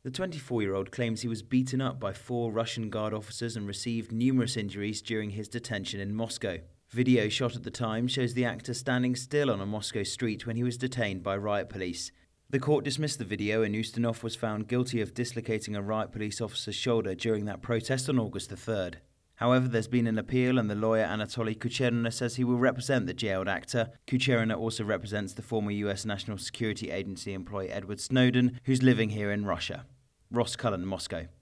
The 24-year-old claims he was beaten up by 4 Russian guard officers and received numerous injuries during his detention in Moscow. Video shot at the time shows the actor standing still on a Moscow street when he was detained by riot police. The court dismissed the video, and Ustinov was found guilty of dislocating a riot police officer's shoulder during that protest on August the 3rd. However, there's been an appeal, and the lawyer Anatoly Kucherena says he will represent the jailed actor. Kucherena also represents the former US National Security Agency employee Edward Snowden, who's living here in Russia. Ross Cullen, Moscow.